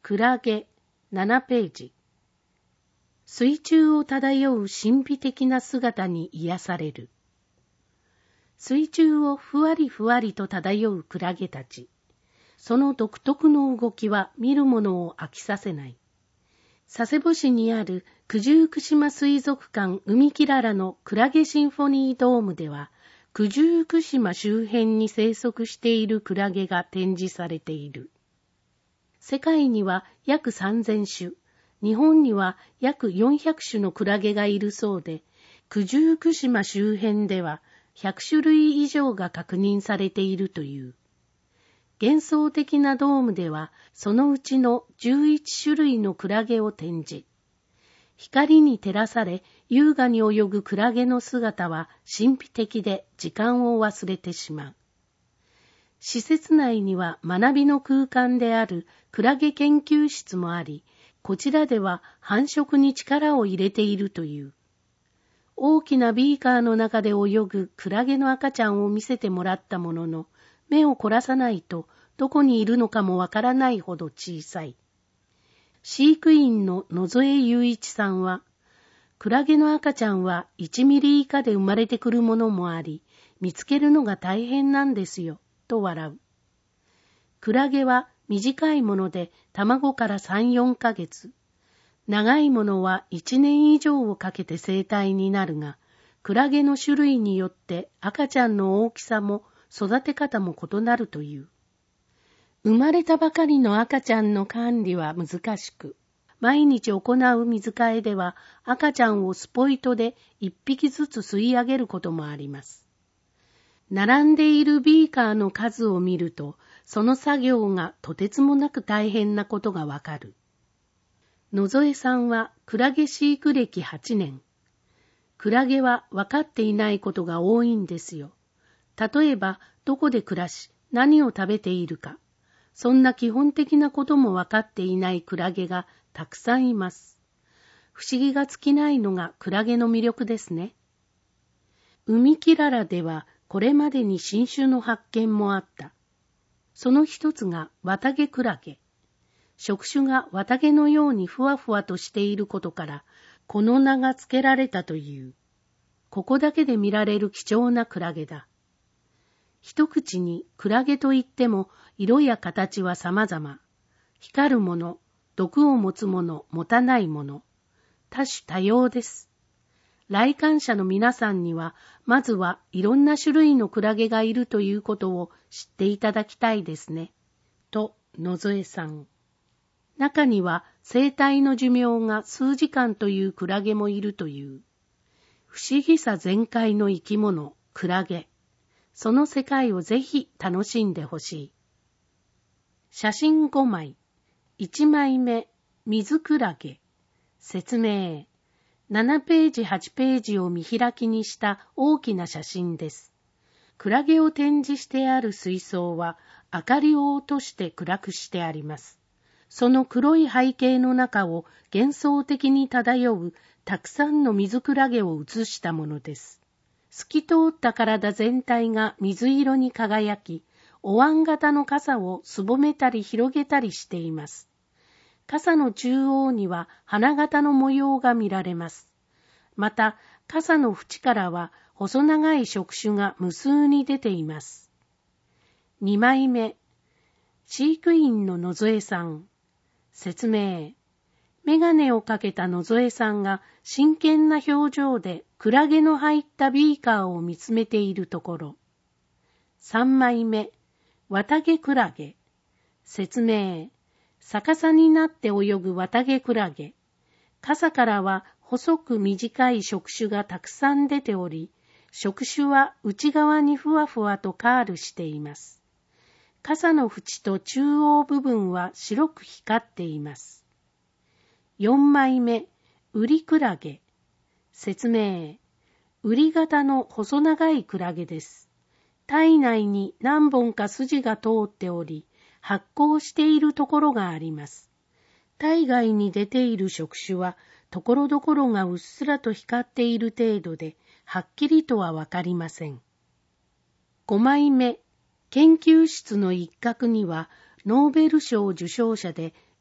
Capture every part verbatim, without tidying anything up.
クラゲななページ。水中を漂う神秘的な姿に癒される。水中をふわりふわりと漂うクラゲたち。その独特の動きは見る者を飽きさせない。佐世保市にある九十九島水族館海きららのクラゲシンフォニードームでは、九十九島周辺に生息しているクラゲが展示されている。世界には約さんぜんしゅ、日本には約よんひゃくしゅのクラゲがいるそうで、九十九島周辺ではひゃくしゅるい以上が確認されているという。幻想的なドームでは、そのうちのじゅういちしゅるいのクラゲを展示。光に照らされ、優雅に泳ぐクラゲの姿は神秘的で時間を忘れてしまう。施設内には学びの空間であるクラゲ研究室もあり、こちらでは繁殖に力を入れているという。大きなビーカーの中で泳ぐクラゲの赤ちゃんを見せてもらったものの、目を凝らさないとどこにいるのかもわからないほど小さい。飼育員の野添雄一さんは、クラゲの赤ちゃんはいちミリ以下で生まれてくるものもあり、見つけるのが大変なんですよ、と笑う。クラゲは短いもので卵からさん、よんかげつ、長いものはいちねん以上をかけて成体になるが、クラゲの種類によって赤ちゃんの大きさも育て方も異なるという。生まれたばかりの赤ちゃんの管理は難しく、毎日行う水替えでは赤ちゃんをスポイトで一匹ずつ吸い上げることもあります。並んでいるビーカーの数を見ると、その作業がとてつもなく大変なことがわかる。野添さんはクラゲ飼育歴はちねん。クラゲは分かっていないことが多いんですよ。例えば、どこで暮らし、何を食べているか。そんな基本的なことも分かっていないクラゲがたくさんいます。不思議が尽きないのがクラゲの魅力ですね。海きららではこれまでに新種の発見もあった。その一つが綿毛クラゲ。触手が綿毛のようにふわふわとしていることから、この名が付けられたという。ここだけで見られる貴重なクラゲだ。一口にクラゲといっても色や形は様々。光るもの、毒を持つもの、持たないもの。多種多様です。来館者の皆さんには、まずはいろんな種類のクラゲがいるということを知っていただきたいですね。と、野添さん。中には生体の寿命が数時間というクラゲもいるという。不思議さ全開の生き物、クラゲ。その世界をぜひ楽しんでほしい。写真ごまい。いちまいめ、水クラゲ。説明。ななページ、はちページを見開きにした大きな写真です。クラゲを展示してある水槽は明かりを落として暗くしてあります。その黒い背景の中を幻想的に漂うたくさんの水クラゲを映したものです。透き通った体全体が水色に輝き、お椀型の傘をすぼめたり広げたりしています。傘の中央には花形の模様が見られます。また、傘の縁からは細長い触手が無数に出ています。にまいめ、飼育員の野添さん。説明。メガネをかけた野添さんが真剣な表情でクラゲの入ったビーカーを見つめているところ。さんまいめ、綿毛クラゲ。説明。逆さになって泳ぐ綿毛クラゲ。傘からは細く短い触手がたくさん出ており、触手は内側にふわふわとカールしています。傘の縁と中央部分は白く光っています。よんまいめ、ウリクラゲ。説明。ウリ型の細長いクラゲです。体内に何本か筋が通っており、発光しているところがあります。体外に出ている触手は、ところどころがうっすらと光っている程度で、はっきりとはわかりません。ごまいめ、研究室の一角には、ノーベル賞受賞者で、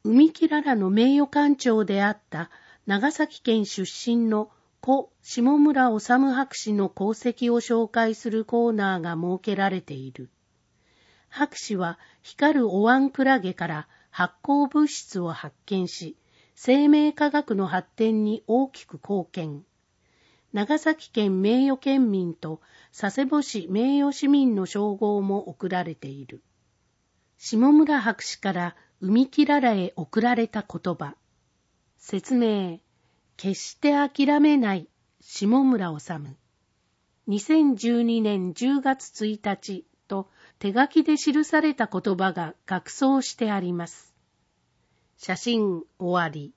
海きららの名誉館長であった長崎県出身の故下村治博士の功績を紹介するコーナーが設けられている。博士は光るお椀クラゲから発光物質を発見し、生命科学の発展に大きく貢献。長崎県名誉県民と佐世保市名誉市民の称号も贈られている。下村博士から海きららへ贈られた言葉。説明。決して諦めない下村治。にせんじゅうにねんじゅうがつついたちと手書きで記された言葉が額装してあります。写真終わり。